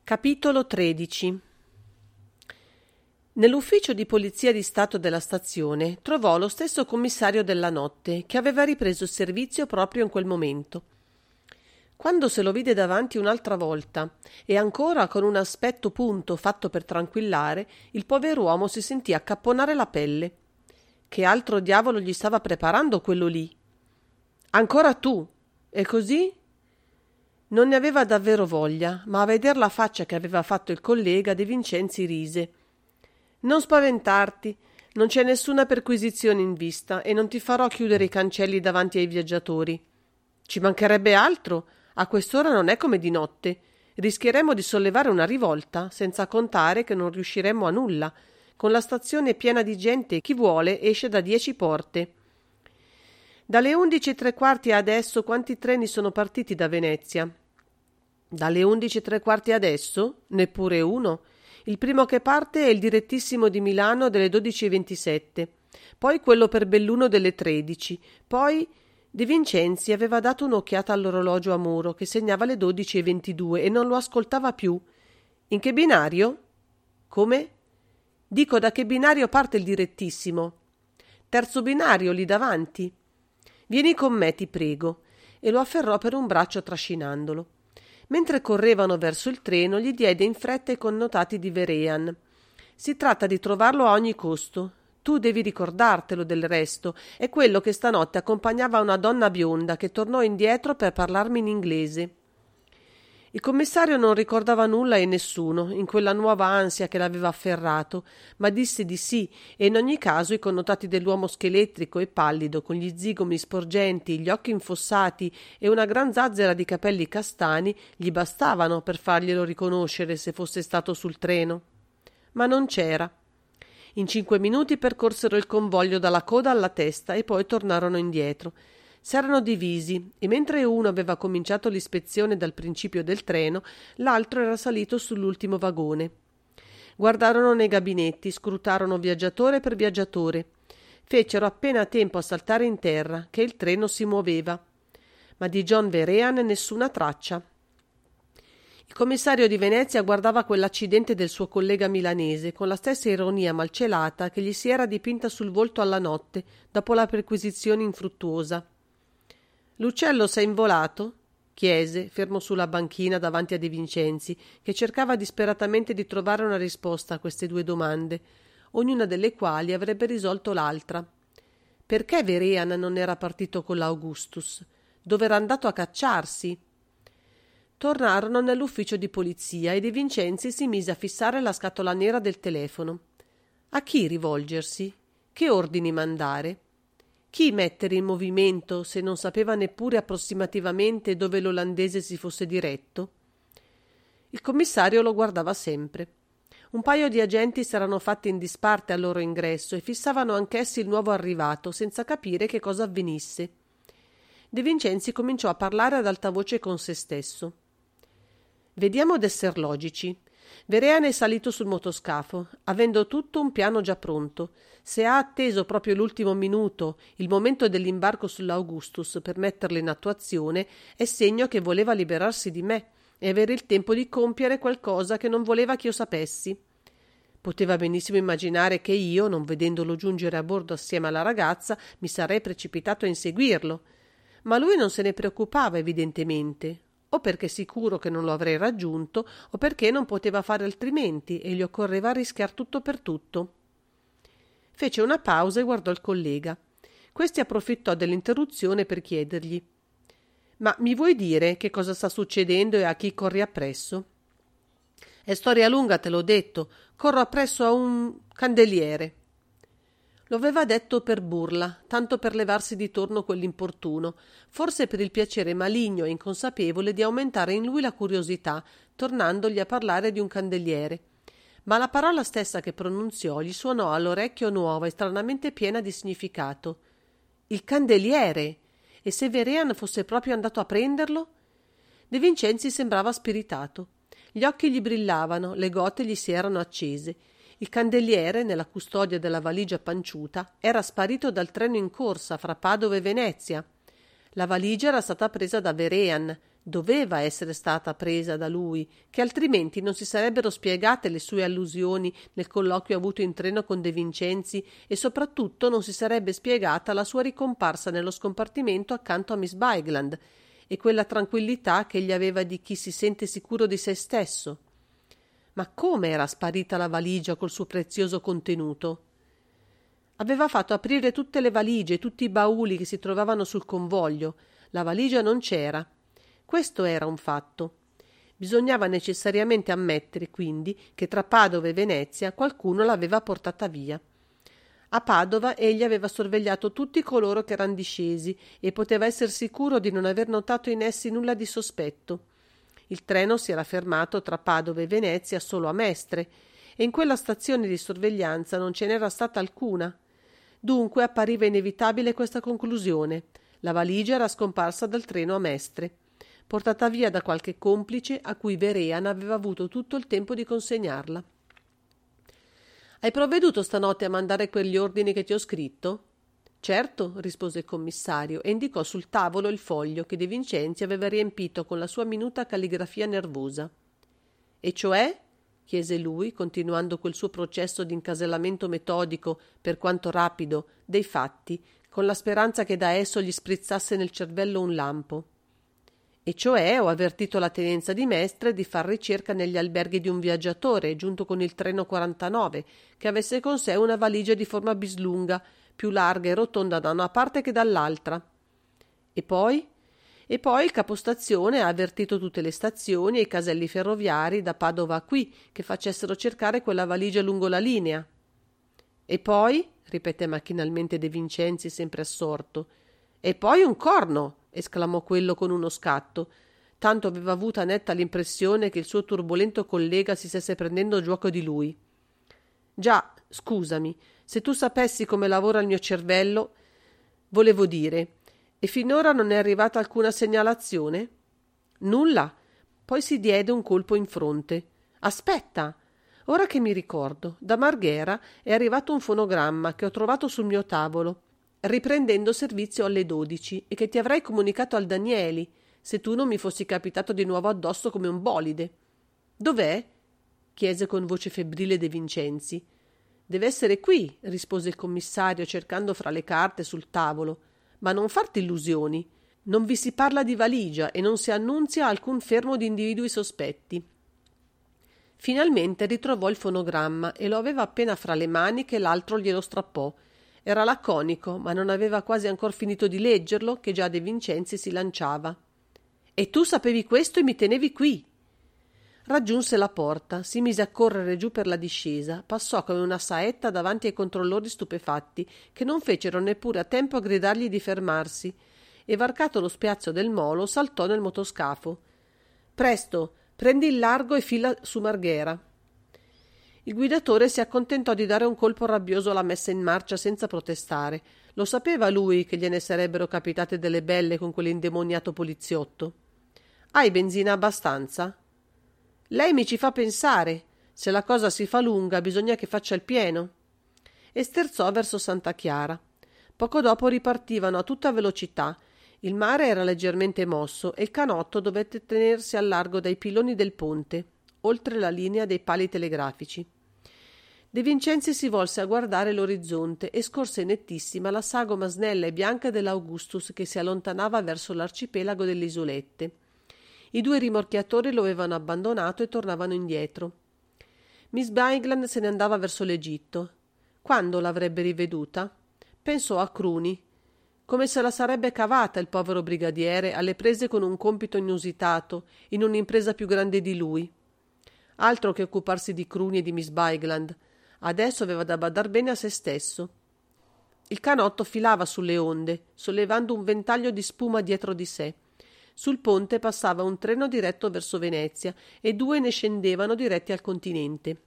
Capitolo 13. Nell'ufficio di polizia di Stato della stazione trovò lo stesso commissario della notte, che aveva ripreso il servizio proprio in quel momento. Quando se lo vide davanti un'altra volta, e ancora con un aspetto punto fatto per tranquillare, il pover'uomo si sentì accapponare la pelle. Che altro diavolo gli stava preparando quello lì? Ancora tu? E così? Non ne aveva davvero voglia, ma a veder la faccia che aveva fatto il collega, De Vincenzi rise. Non spaventarti, non c'è nessuna perquisizione in vista e non ti farò chiudere i cancelli davanti ai viaggiatori. Ci mancherebbe altro, a quest'ora non è come di notte. Rischieremmo di sollevare una rivolta, senza contare che non riusciremmo a nulla. Con la stazione piena di gente, chi vuole esce da 10 porte. Dalle 11:15 adesso quanti treni sono partiti da Venezia? Dalle 11:15 adesso? Neppure uno. Il primo che parte è il direttissimo di Milano delle 12:27, poi quello per Belluno delle 13, poi... De Vincenzi aveva dato un'occhiata all'orologio a muro che segnava le 12:22 e non lo ascoltava più. In che binario? Come? Dico, da che binario parte il direttissimo? Terzo binario, lì davanti. Vieni con me, ti prego, e lo afferrò per un braccio trascinandolo. Mentre correvano verso il treno, gli diede in fretta i connotati di Verean. Si tratta di trovarlo a ogni costo. Tu devi ricordartelo, del resto. È quello che stanotte accompagnava una donna bionda che tornò indietro per parlarmi in inglese. Il commissario non ricordava nulla e nessuno, in quella nuova ansia che l'aveva afferrato, ma disse di sì, e in ogni caso i connotati dell'uomo scheletrico e pallido, con gli zigomi sporgenti, gli occhi infossati e una gran zazzera di capelli castani, gli bastavano per farglielo riconoscere se fosse stato sul treno. Ma non c'era. In 5 minuti percorsero il convoglio dalla coda alla testa e poi tornarono indietro. S'erano divisi e mentre uno aveva cominciato l'ispezione dal principio del treno, l'altro era salito sull'ultimo vagone. Guardarono nei gabinetti, scrutarono viaggiatore per viaggiatore. Fecero appena tempo a saltare in terra, che il treno si muoveva. Ma di John Verean nessuna traccia. Il commissario di Venezia guardava quell'accidente del suo collega milanese con la stessa ironia malcelata che gli si era dipinta sul volto alla notte, dopo la perquisizione infruttuosa. «L'uccello s'è involato?» chiese, fermo sulla banchina davanti a De Vincenzi, che cercava disperatamente di trovare una risposta a queste due domande, ognuna delle quali avrebbe risolto l'altra. Perché Verean non era partito con l'Augustus? Dove era andato a cacciarsi? Tornarono nell'ufficio di polizia e De Vincenzi si mise a fissare la scatola nera del telefono. A chi rivolgersi? Che ordini mandare? Chi mettere in movimento se non sapeva neppure approssimativamente dove l'olandese si fosse diretto? Il commissario lo guardava sempre. Un paio di agenti s'erano fatti in disparte al loro ingresso e fissavano anch'essi il nuovo arrivato, senza capire che cosa avvenisse. De Vincenzi cominciò a parlare ad alta voce con se stesso. Vediamo d'esser logici. Verean è salito sul motoscafo, avendo tutto un piano già pronto. Se ha atteso proprio l'ultimo minuto, il momento dell'imbarco sull'Augustus, per metterlo in attuazione, è segno che voleva liberarsi di me e avere il tempo di compiere qualcosa che non voleva che io sapessi. Poteva benissimo immaginare che io, non vedendolo giungere a bordo assieme alla ragazza, mi sarei precipitato a inseguirlo. Ma lui non se ne preoccupava evidentemente, o perché sicuro che non lo avrei raggiunto, o perché non poteva fare altrimenti e gli occorreva rischiar tutto per tutto. Fece una pausa e guardò il collega. Questi approfittò dell'interruzione per chiedergli: «Ma mi vuoi dire che cosa sta succedendo e a chi corri appresso?» «È storia lunga, te l'ho detto. Corro appresso a un candeliere». Lo aveva detto per burla, tanto per levarsi di torno quell'importuno, forse per il piacere maligno e inconsapevole di aumentare in lui la curiosità, tornandogli a parlare di un candeliere. Ma la parola stessa che pronunziò gli suonò all'orecchio nuova e stranamente piena di significato. Il candeliere! E se Verean fosse proprio andato a prenderlo? De Vincenzi sembrava spiritato. Gli occhi gli brillavano, le gote gli si erano accese. Il candeliere, nella custodia della valigia panciuta, era sparito dal treno in corsa fra Padova e Venezia. La valigia era stata presa da Verean, Doveva essere stata presa da lui, che altrimenti non si sarebbero spiegate le sue allusioni nel colloquio avuto in treno con De Vincenzi e soprattutto non si sarebbe spiegata la sua ricomparsa nello scompartimento accanto a Miss Bigland e quella tranquillità che egli aveva di chi si sente sicuro di se stesso. Ma come era sparita la valigia col suo prezioso contenuto? Aveva fatto aprire tutte le valigie e tutti i bauli che si trovavano sul convoglio. La valigia non c'era. Questo era un fatto. Bisognava necessariamente ammettere, quindi, che tra Padova e Venezia qualcuno l'aveva portata via. A Padova egli aveva sorvegliato tutti coloro che eran discesi e poteva essere sicuro di non aver notato in essi nulla di sospetto. Il treno si era fermato tra Padova e Venezia solo a Mestre e in quella stazione di sorveglianza non ce n'era stata alcuna. Dunque appariva inevitabile questa conclusione. La valigia era scomparsa dal treno a Mestre, portata via da qualche complice a cui Verean aveva avuto tutto il tempo di consegnarla. Hai provveduto stanotte a mandare quegli ordini che ti ho scritto? Certo, rispose il commissario e indicò sul tavolo il foglio che De Vincenzi aveva riempito con la sua minuta calligrafia nervosa. E cioè? Chiese lui, continuando quel suo processo di incasellamento metodico, per quanto rapido, dei fatti, con la speranza che da esso gli sprizzasse nel cervello un lampo. E cioè ho avvertito la tenenza di Mestre di far ricerca negli alberghi di un viaggiatore giunto con il treno 49 che avesse con sé una valigia di forma bislunga, più larga e rotonda da una parte che dall'altra. E poi il capostazione ha avvertito tutte le stazioni e i caselli ferroviari da Padova a qui che facessero cercare quella valigia lungo la linea. E poi, ripeté macchinalmente De Vincenzi, sempre assorto. E poi un corno! Esclamò quello con uno scatto. Tanto aveva avuta netta l'impressione che il suo turbolento collega si stesse prendendo gioco di lui. Già, scusami, se tu sapessi come lavora il mio cervello, volevo dire, e finora non è arrivata alcuna segnalazione? Nulla. Poi si diede un colpo in fronte. Aspetta! Ora che mi ricordo, da Marghera è arrivato un fonogramma che ho trovato sul mio tavolo, riprendendo servizio alle 12 e che ti avrei comunicato al Danieli, se tu non mi fossi capitato di nuovo addosso come un bolide. Dov'è? Chiese con voce febbrile De Vincenzi. Deve essere qui, rispose il commissario cercando fra le carte sul tavolo. Ma non farti illusioni. Non vi si parla di valigia e non si annunzia alcun fermo di individui sospetti. Finalmente ritrovò il fonogramma e lo aveva appena fra le mani che l'altro glielo strappò. Era laconico, ma non aveva quasi ancor finito di leggerlo che già De Vincenzi si lanciava. E tu sapevi questo e mi tenevi qui? Raggiunse la porta, si mise a correre giù per la discesa, passò come una saetta davanti ai controllori stupefatti, che non fecero neppure a tempo a gridargli di fermarsi, e varcato lo spiazzo del molo saltò nel motoscafo. Presto, prendi il largo e fila su Marghera. Il guidatore si accontentò di dare un colpo rabbioso alla messa in marcia senza protestare. Lo sapeva lui che gliene sarebbero capitate delle belle con quell'indemoniato poliziotto. Hai benzina abbastanza? Lei mi ci fa pensare. Se la cosa si fa lunga bisogna che faccia il pieno. E sterzò verso Santa Chiara. Poco dopo ripartivano a tutta velocità. Il mare era leggermente mosso e il canotto dovette tenersi al largo dai piloni del ponte, oltre la linea dei pali telegrafici. De Vincenzi si volse a guardare l'orizzonte e scorse nettissima la sagoma snella e bianca dell'Augustus che si allontanava verso l'arcipelago delle isolette. I due rimorchiatori lo avevano abbandonato e tornavano indietro. Miss Bigland se ne andava verso l'Egitto. Quando l'avrebbe riveduta? Pensò a Cruni. Come se la sarebbe cavata il povero brigadiere alle prese con un compito inusitato, in un'impresa più grande di lui. Altro che occuparsi di Cruni e di Miss Bigland. Adesso aveva da badar bene a se stesso. Il canotto filava sulle onde, sollevando un ventaglio di spuma dietro di sé. Sul ponte passava un treno diretto verso Venezia e due ne scendevano diretti al continente.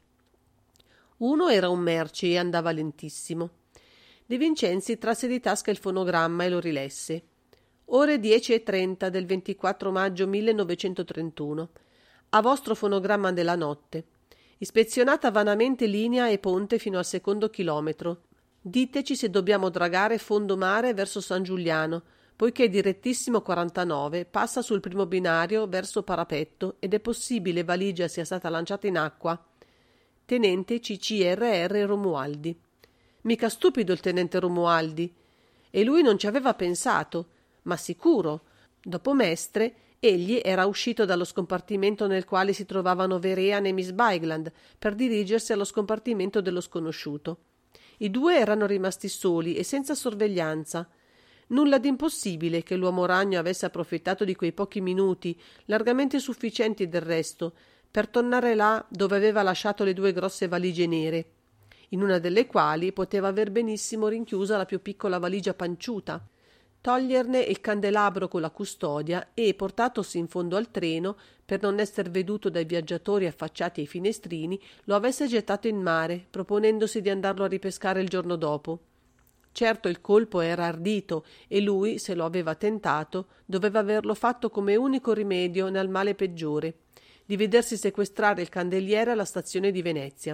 Uno era un merci e andava lentissimo. De Vincenzi trasse di tasca il fonogramma e lo rilesse. Ore 10:30 del 24 maggio 1931. A vostro fonogramma della notte. Ispezionata vanamente linea e ponte fino al secondo chilometro. Diteci se dobbiamo dragare fondo mare verso San Giuliano. poiché direttissimo 49 passa sul primo binario verso parapetto ed è possibile valigia sia stata lanciata in acqua. Tenente CCRR Romualdi. Mica stupido il tenente Romualdi. E lui non ci aveva pensato, ma sicuro. Dopo Mestre, egli era uscito dallo scompartimento nel quale si trovavano Verean e Miss Bygland per dirigersi allo scompartimento dello sconosciuto. I due erano rimasti soli e senza sorveglianza. Nulla d'impossibile che l'uomo ragno avesse approfittato di quei pochi minuti, largamente sufficienti del resto, per tornare là dove aveva lasciato le due grosse valigie nere, in una delle quali poteva aver benissimo rinchiusa la più piccola valigia panciuta, toglierne il candelabro con la custodia e, portatosi in fondo al treno, per non esser veduto dai viaggiatori affacciati ai finestrini, lo avesse gettato in mare, proponendosi di andarlo a ripescare il giorno dopo. Certo il colpo era ardito e lui, se lo aveva tentato, doveva averlo fatto come unico rimedio nel male peggiore, di vedersi sequestrare il candeliere alla stazione di Venezia.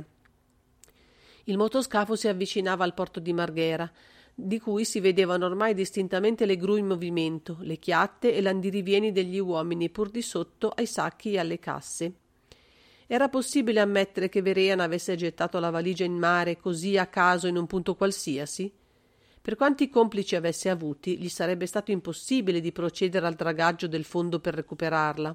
Il motoscafo si avvicinava al porto di Marghera, di cui si vedevano ormai distintamente le gru in movimento, le chiatte e l'andirivieni degli uomini pur di sotto ai sacchi e alle casse. Era possibile ammettere che Verean avesse gettato la valigia in mare così a caso in un punto qualsiasi? Per quanti complici avesse avuti, gli sarebbe stato impossibile di procedere al dragaggio del fondo per recuperarla.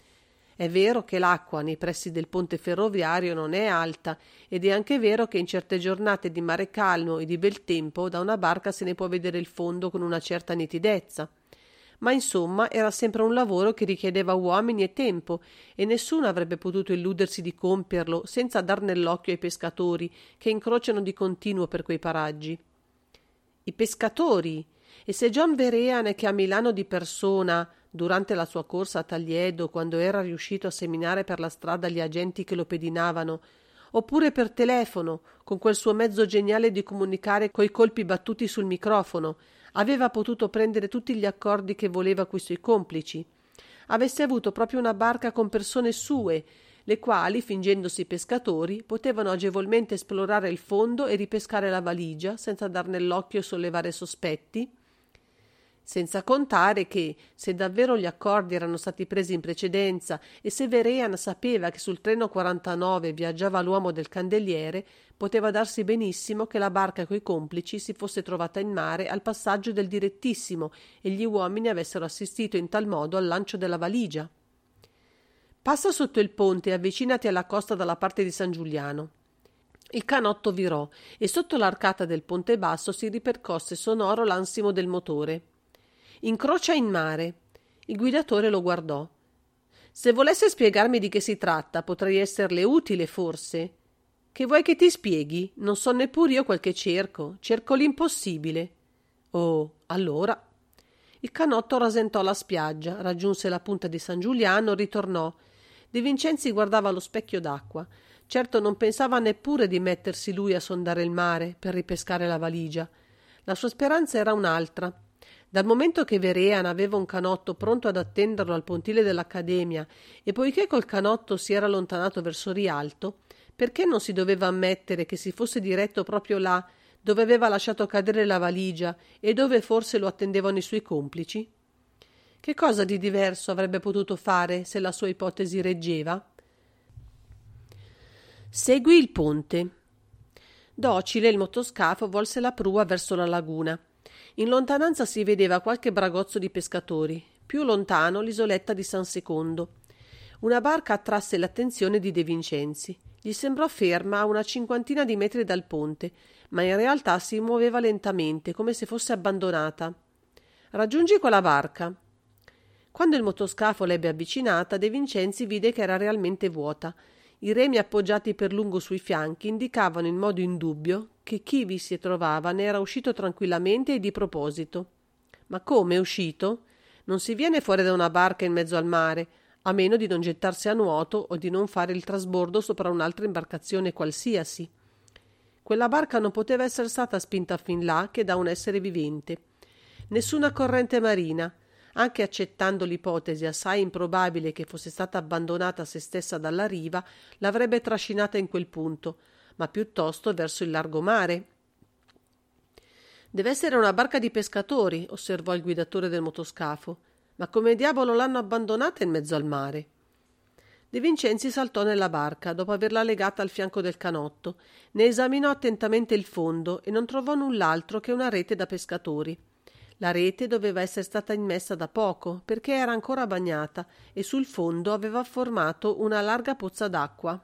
È vero che l'acqua nei pressi del ponte ferroviario non è alta ed è anche vero che in certe giornate di mare calmo e di bel tempo da una barca se ne può vedere il fondo con una certa nitidezza. Ma insomma era sempre un lavoro che richiedeva uomini e tempo e nessuno avrebbe potuto illudersi di compierlo senza dar nell'occhio ai pescatori che incrociano di continuo per quei paraggi. I pescatori! E se John Verean, che a Milano di persona, durante la sua corsa a Taliedo, quando era riuscito a seminare per la strada gli agenti che lo pedinavano, oppure per telefono, con quel suo mezzo geniale di comunicare coi colpi battuti sul microfono, aveva potuto prendere tutti gli accordi che voleva coi suoi complici, avesse avuto proprio una barca con persone sue, le quali, fingendosi pescatori, potevano agevolmente esplorare il fondo e ripescare la valigia senza dar nell'occhio e sollevare sospetti? Senza contare che, se davvero gli accordi erano stati presi in precedenza e se Verean sapeva che sul treno 49 viaggiava l'uomo del candeliere, poteva darsi benissimo che la barca coi complici si fosse trovata in mare al passaggio del direttissimo e gli uomini avessero assistito in tal modo al lancio della valigia. Passa sotto il ponte e avvicinati alla costa dalla parte di San Giuliano. Il canotto virò e sotto l'arcata del ponte basso si ripercosse sonoro l'ansimo del motore. Incrocia in mare. Il guidatore lo guardò. Se volesse spiegarmi di che si tratta, potrei esserle utile, forse. Che vuoi che ti spieghi? Non so neppure io quel che cerco. Cerco l'impossibile. Oh, allora. Il canotto rasentò la spiaggia, raggiunse la punta di San Giuliano, ritornò. De Vincenzi guardava lo specchio d'acqua. Certo non pensava neppure di mettersi lui a sondare il mare per ripescare la valigia. La sua speranza era un'altra. Dal momento che Verean aveva un canotto pronto ad attenderlo al pontile dell'Accademia e poiché col canotto si era allontanato verso Rialto, perché non si doveva ammettere che si fosse diretto proprio là dove aveva lasciato cadere la valigia e dove forse lo attendevano i suoi complici? Che cosa di diverso avrebbe potuto fare se la sua ipotesi reggeva? Segui il ponte. Docile il motoscafo volse la prua verso la laguna. In lontananza si vedeva qualche bragozzo di pescatori, più lontano l'isoletta di San Secondo. Una barca attrasse l'attenzione di De Vincenzi. Gli sembrò ferma a una 50 di metri dal ponte, ma in realtà si muoveva lentamente, come se fosse abbandonata. Raggiungi quella barca. Quando il motoscafo l'ebbe avvicinata, De Vincenzi vide che era realmente vuota. I remi appoggiati per lungo sui fianchi indicavano in modo indubbio che chi vi si trovava ne era uscito tranquillamente e di proposito. Ma come è uscito? Non si viene fuori da una barca in mezzo al mare, a meno di non gettarsi a nuoto o di non fare il trasbordo sopra un'altra imbarcazione qualsiasi. Quella barca non poteva essere stata spinta fin là che da un essere vivente. Nessuna corrente marina, anche accettando l'ipotesi assai improbabile che fosse stata abbandonata a se stessa dalla riva, l'avrebbe trascinata in quel punto, ma piuttosto verso il largo mare. Deve essere una barca di pescatori, osservò il guidatore del motoscafo. Ma come diavolo l'hanno abbandonata in mezzo al mare? De Vincenzi saltò nella barca, dopo averla legata al fianco del canotto, ne esaminò attentamente il fondo e non trovò null'altro che una rete da pescatori. La rete doveva essere stata immessa da poco, perché era ancora bagnata e sul fondo aveva formato una larga pozza d'acqua.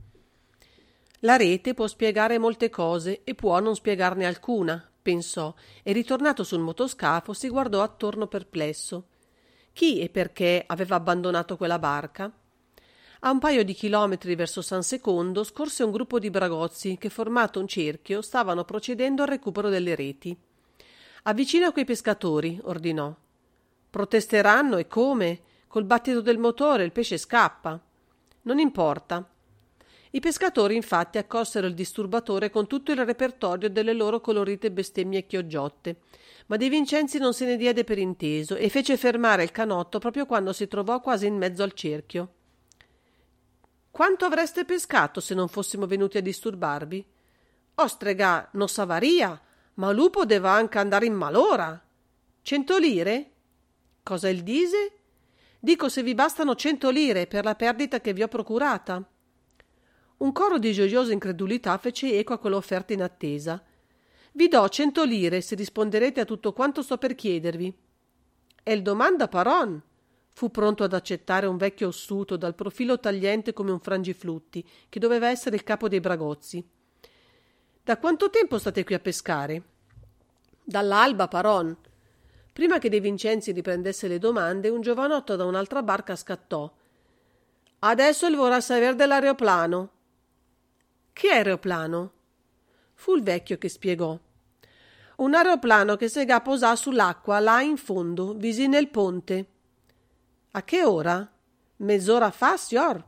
La rete può spiegare molte cose e può non spiegarne alcuna, pensò, e ritornato sul motoscafo si guardò attorno perplesso. Chi e perché aveva abbandonato quella barca? A un paio di chilometri verso San Secondo scorse un gruppo di bragozzi che, formato un cerchio, stavano procedendo al recupero delle reti. «Avvicina quei pescatori», ordinò. «Protesteranno e come? Col battito del motore il pesce scappa». «Non importa». I pescatori infatti accolsero il disturbatore con tutto il repertorio delle loro colorite bestemmie chioggiotte, ma De Vincenzi non se ne diede per inteso e fece fermare il canotto proprio quando si trovò quasi in mezzo al cerchio. «Quanto avreste pescato se non fossimo venuti a disturbarvi?» «Ostrega, non s'avaria, ma lupo deve anche andare in malora». «100 lire?» «Cosa il dise?» «Dico se vi bastano 100 lire per la perdita che vi ho procurata». Un coro di gioiosa incredulità fece eco a quell'offerta inattesa. «Vi do 100 lire se risponderete a tutto quanto sto per chiedervi». «È il domanda, paron?» Fu pronto ad accettare un vecchio ossuto dal profilo tagliente come un frangiflutti, che doveva essere il capo dei bragozzi. «Da quanto tempo state qui a pescare?» «Dall'alba, paron». Prima che De Vincenzi riprendesse le domande, un giovanotto da un'altra barca scattò. «Adesso il vorrà saper dell'aeroplano». «Che aeroplano?» Fu il vecchio che spiegò. «Un aeroplano che se ga posà sull'acqua, là in fondo, vicino nel ponte». «A che ora?» «Mezz'ora fa, signor».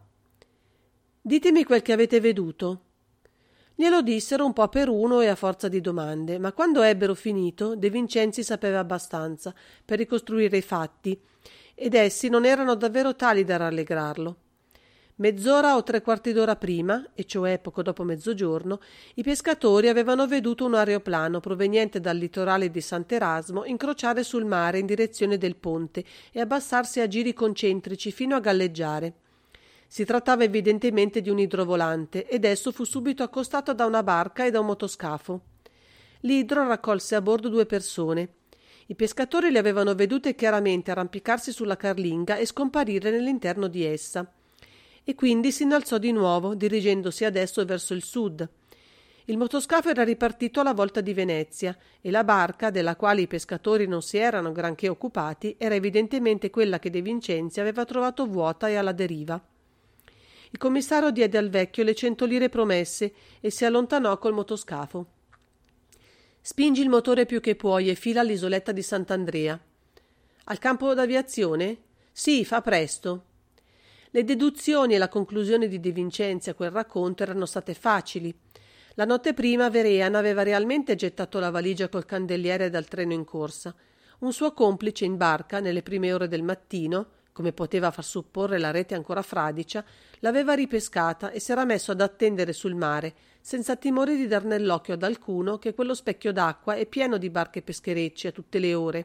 «Ditemi quel che avete veduto». Glielo dissero un po' per uno e a forza di domande, ma quando ebbero finito, De Vincenzi sapeva abbastanza per ricostruire i fatti, ed essi non erano davvero tali da rallegrarlo. Mezz'ora o 3/4 d'ora prima, e cioè poco dopo mezzogiorno, i pescatori avevano veduto un aeroplano proveniente dal litorale di Sant'Erasmo incrociare sul mare in direzione del ponte e abbassarsi a giri concentrici fino a galleggiare. Si trattava evidentemente di un idrovolante ed esso fu subito accostato da una barca e da un motoscafo. L'idro raccolse a bordo 2 persone. I pescatori le avevano vedute chiaramente arrampicarsi sulla carlinga e scomparire nell'interno di essa. E quindi si innalzò di nuovo, dirigendosi adesso verso il sud. Il motoscafo era ripartito alla volta di Venezia e la barca, della quale i pescatori non si erano granché occupati, era evidentemente quella che De Vincenzi aveva trovato vuota e alla deriva. Il commissario diede al vecchio le 100 lire promesse e si allontanò col motoscafo. «Spingi il motore più che puoi e fila all'isoletta di Sant'Andrea». «Al campo d'aviazione?» «Sì, fa presto». Le deduzioni e la conclusione di De Vincenzi a quel racconto erano state facili. La notte prima Verean aveva realmente gettato la valigia col candeliere dal treno in corsa. Un suo complice in barca, nelle prime ore del mattino, come poteva far supporre la rete ancora fradicia, l'aveva ripescata e s'era messo ad attendere sul mare, senza timore di dar nell'occhio ad alcuno che quello specchio d'acqua è pieno di barche pescherecci a tutte le ore.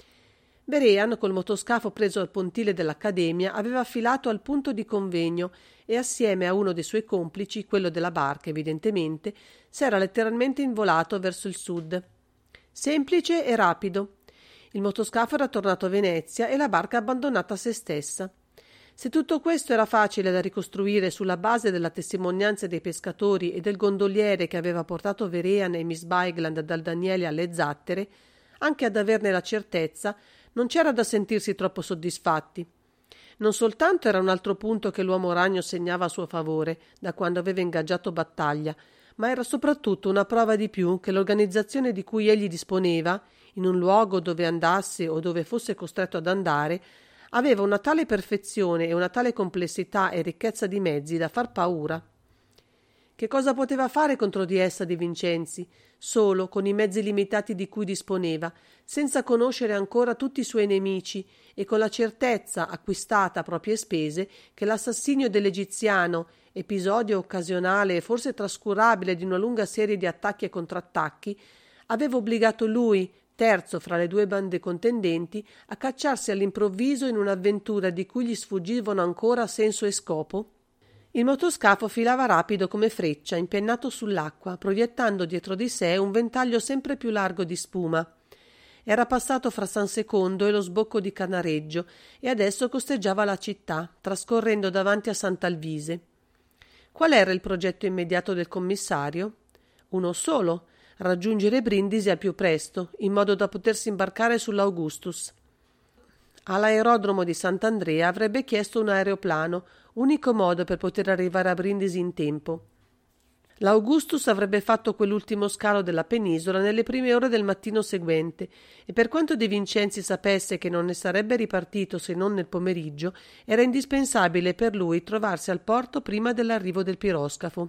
Verean, col motoscafo preso al pontile dell'Accademia, aveva affilato al punto di convegno e assieme a uno dei suoi complici, quello della barca evidentemente, s'era letteralmente involato verso il sud. Semplice e rapido. Il motoscafo era tornato a Venezia e la barca abbandonata a se stessa. Se tutto questo era facile da ricostruire sulla base della testimonianza dei pescatori e del gondoliere che aveva portato Verean e Miss Bygland dal Daniele alle Zattere, anche ad averne la certezza, non c'era da sentirsi troppo soddisfatti. Non soltanto era un altro punto che l'uomo ragno segnava a suo favore da quando aveva ingaggiato battaglia, ma era soprattutto una prova di più che l'organizzazione di cui egli disponeva, in un luogo dove andasse o dove fosse costretto ad andare, aveva una tale perfezione e una tale complessità e ricchezza di mezzi da far paura. Che cosa poteva fare contro di essa De Vincenzi, solo con i mezzi limitati di cui disponeva, senza conoscere ancora tutti i suoi nemici e con la certezza, acquistata a proprie spese, che l'assassinio dell'egiziano, episodio occasionale e forse trascurabile di una lunga serie di attacchi e contrattacchi, Aveva obbligato lui, terzo fra le due bande contendenti, a cacciarsi all'improvviso in un'avventura di cui gli sfuggivano ancora senso e scopo? Il motoscafo filava rapido come freccia, impennato sull'acqua, proiettando dietro di sé un ventaglio sempre più largo di spuma. Era passato fra San Secondo e lo sbocco di Canareggio e adesso costeggiava la città, trascorrendo davanti a Sant'Alvise. Qual era il progetto immediato del commissario? Uno solo: raggiungere Brindisi al più presto, in modo da potersi imbarcare sull'Augustus. All'aerodromo di Sant'Andrea avrebbe chiesto un aeroplano, unico modo per poter arrivare a Brindisi in tempo. L'Augustus avrebbe fatto quell'ultimo scalo della penisola nelle prime ore del mattino seguente e per quanto De Vincenzi sapesse che non ne sarebbe ripartito se non nel pomeriggio, era indispensabile per lui trovarsi al porto prima dell'arrivo del piroscafo.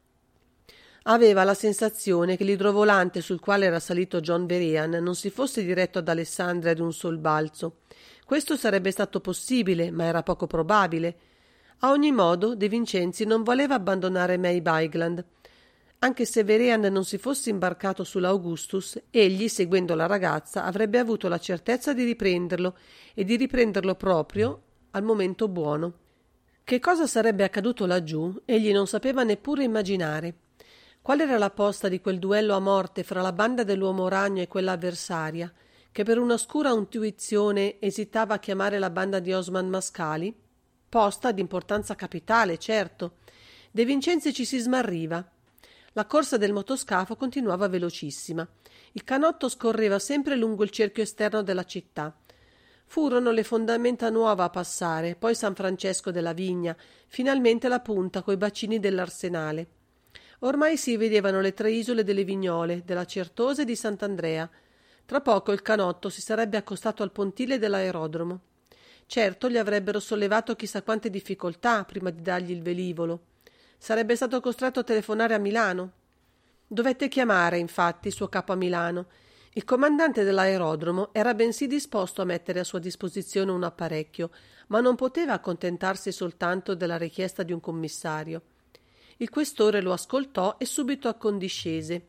Aveva la sensazione che l'idrovolante sul quale era salito John Vehrehan non si fosse diretto ad Alessandria d'un sol balzo. Questo sarebbe stato possibile, ma era poco probabile. A ogni modo, De Vincenzi non voleva abbandonare May Bygland. Anche se Vehrehan non si fosse imbarcato sull'Augustus, egli, seguendo la ragazza, avrebbe avuto la certezza di riprenderlo e di riprenderlo proprio al momento buono. Che cosa sarebbe accaduto laggiù, egli non sapeva neppure immaginare. Qual era la posta di quel duello a morte fra la banda dell'uomo ragno e quella avversaria, che per un'oscura intuizione esitava a chiamare la banda di Osman Mascali? Posta d'importanza capitale, certo. De Vincenzi ci si smarriva. La corsa del motoscafo continuava velocissima. Il canotto scorreva sempre lungo il cerchio esterno della città. Furono le fondamenta Nuova a passare, poi San Francesco della Vigna, finalmente la punta coi bacini dell'Arsenale. Ormai si vedevano le 3 isole delle Vignole, della Certosa e di Sant'Andrea. Tra poco il canotto si sarebbe accostato al pontile dell'aerodromo. Certo, gli avrebbero sollevato chissà quante difficoltà prima di dargli il velivolo. Sarebbe stato costretto a telefonare a Milano. Dovette chiamare, infatti, il suo capo a Milano. Il comandante dell'aerodromo era bensì disposto a mettere a sua disposizione un apparecchio, ma non poteva accontentarsi soltanto della richiesta di un commissario. Il questore lo ascoltò e subito accondiscese.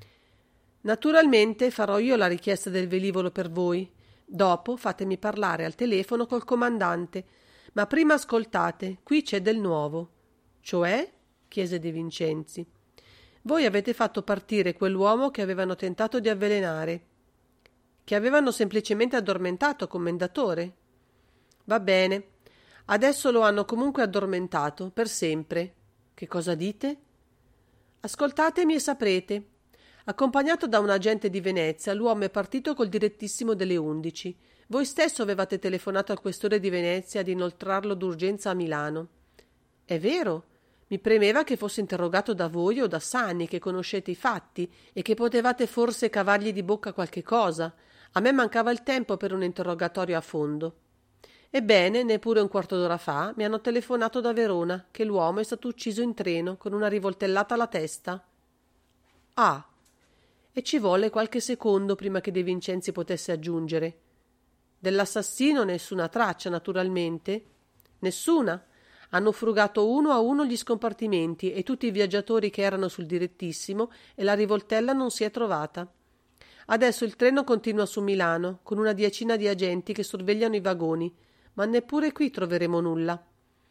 Naturalmente farò io la richiesta del velivolo per voi. Dopo fatemi parlare al telefono col comandante. Ma prima ascoltate, qui c'è del nuovo. Cioè? Chiese De Vincenzi. Voi avete fatto partire quell'uomo che avevano tentato di avvelenare. Che avevano semplicemente addormentato, commendatore. Va bene. Adesso lo hanno comunque addormentato, per sempre. Che cosa dite? Ascoltatemi e saprete. Accompagnato da un agente di Venezia, l'uomo è partito col direttissimo delle 11. Voi stesso avevate telefonato al questore di Venezia di inoltrarlo d'urgenza a Milano. È vero? Mi premeva che fosse interrogato da voi o da Sani, che conoscete i fatti e che potevate forse cavargli di bocca qualche cosa. A me mancava il tempo per un interrogatorio a fondo. Ebbene, neppure un quarto d'ora fa mi hanno telefonato da Verona che l'uomo è stato ucciso in treno con una rivoltellata alla testa. Ah! E ci volle qualche secondo prima che De Vincenzi potesse aggiungere. Dell'assassino nessuna traccia, naturalmente. Nessuna. Hanno frugato uno a uno gli scompartimenti e tutti i viaggiatori che erano sul direttissimo e la rivoltella non si è trovata. Adesso il treno continua su Milano, con una 10 di agenti che sorvegliano i vagoni, ma neppure qui troveremo nulla.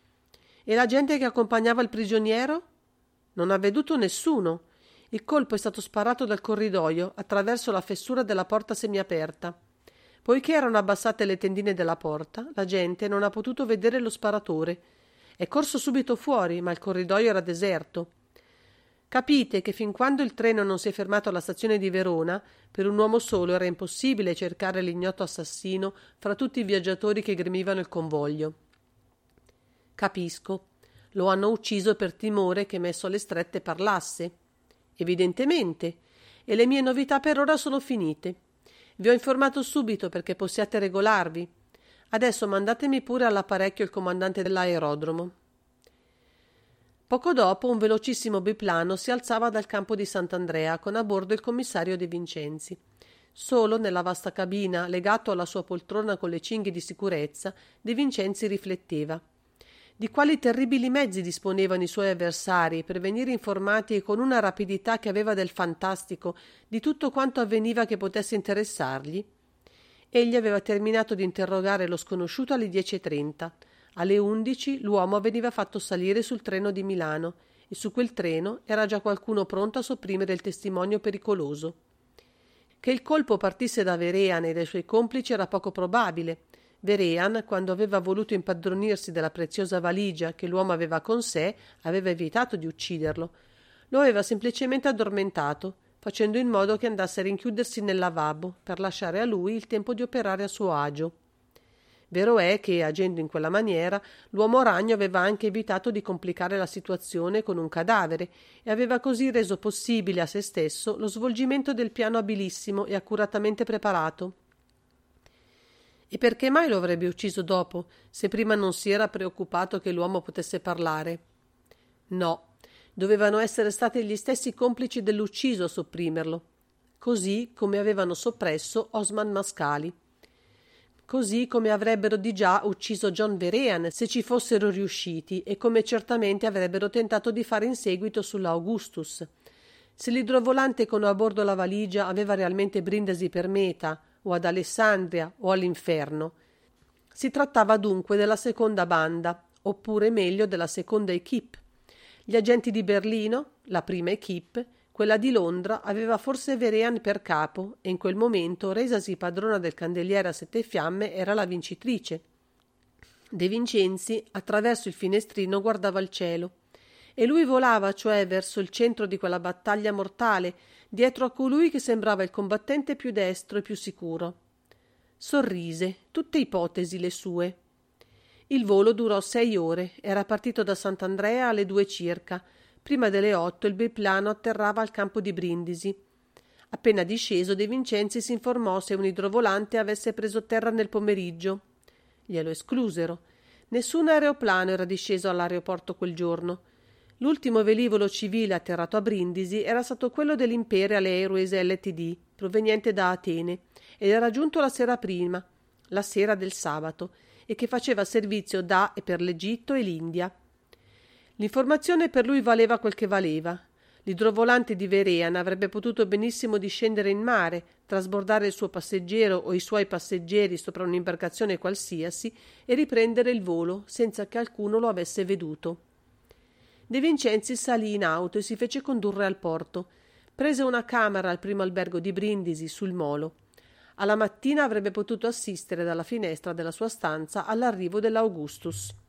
E la gente che accompagnava il prigioniero? Non ha veduto nessuno. Il colpo è stato sparato dal corridoio attraverso la fessura della porta semiaperta. Poiché erano abbassate le tendine della porta, la gente non ha potuto vedere lo sparatore. È corso subito fuori, ma il corridoio era deserto. Capite che fin quando il treno non si è fermato alla stazione di Verona, per un uomo solo era impossibile cercare l'ignoto assassino fra tutti i viaggiatori che gremivano il convoglio. Capisco. Lo hanno ucciso per timore che messo alle strette parlasse. Evidentemente. E le mie novità per ora sono finite. Vi ho informato subito perché possiate regolarvi. Adesso mandatemi pure all'apparecchio il comandante dell'aerodromo. Poco dopo un velocissimo biplano si alzava dal campo di Sant'Andrea con a bordo il commissario De Vincenzi. Solo nella vasta cabina, legato alla sua poltrona con le cinghie di sicurezza, De Vincenzi rifletteva. di quali terribili mezzi disponevano i suoi avversari per venire informati con una rapidità che aveva del fantastico di tutto quanto avveniva che potesse interessargli. Egli aveva terminato di interrogare lo sconosciuto alle 10:30. Alle 11 l'uomo veniva fatto salire sul treno di Milano e su quel treno era già qualcuno pronto a sopprimere il testimonio pericoloso. Che il colpo partisse da Vehrehan e dai suoi complici era poco probabile. Vehrehan, quando aveva voluto impadronirsi della preziosa valigia che l'uomo aveva con sé, aveva evitato di ucciderlo. Lo aveva semplicemente addormentato, facendo in modo che andasse a rinchiudersi nel lavabo per lasciare a lui il tempo di operare a suo agio. Vero è che, agendo in quella maniera, l'uomo ragno aveva anche evitato di complicare la situazione con un cadavere e aveva così reso possibile a se stesso lo svolgimento del piano abilissimo e accuratamente preparato. E perché mai lo avrebbe ucciso dopo, se prima non si era preoccupato che l'uomo potesse parlare? No, dovevano essere stati gli stessi complici dell'ucciso a sopprimerlo, così come avevano soppresso Osman Mascali. Così come avrebbero di già ucciso John Vehrehan se ci fossero riusciti e come certamente avrebbero tentato di fare in seguito sulla Augustus. Se l'idrovolante con a bordo la valigia aveva realmente Brindisi per meta, o ad Alessandria o all'inferno. Si trattava dunque della seconda banda, oppure meglio della seconda équipe. Gli agenti di Berlino, la prima équipe, quella di Londra, aveva forse Vehrehan per capo e in quel momento, resasi padrona del candeliere a 7 fiamme, era la vincitrice. De Vincenzi, attraverso il finestrino, guardava il cielo. E lui volava, cioè, verso il centro di quella battaglia mortale, dietro a colui che sembrava il combattente più destro e più sicuro. Sorrise, tutte ipotesi le sue. Il volo durò 6 ore, era partito da Sant'Andrea alle 2 circa. Prima delle 8 il biplano atterrava al campo di Brindisi. Appena disceso, De Vincenzi si informò se un idrovolante avesse preso terra nel pomeriggio. Glielo esclusero. Nessun aeroplano era disceso all'aeroporto quel giorno. L'ultimo velivolo civile atterrato a Brindisi era stato quello dell'Imperial Airways Ltd, proveniente da Atene, ed era giunto la sera prima, la sera del sabato, e che faceva servizio da e per l'Egitto e l'India. L'informazione per lui valeva quel che valeva. L'idrovolante di Vehrehan avrebbe potuto benissimo discendere in mare, trasbordare il suo passeggero o i suoi passeggeri sopra un'imbarcazione qualsiasi e riprendere il volo senza che alcuno lo avesse veduto. De Vincenzi salì in auto e si fece condurre al porto. Prese una camera al primo albergo di Brindisi, sul molo. Alla mattina avrebbe potuto assistere dalla finestra della sua stanza all'arrivo dell'Augustus.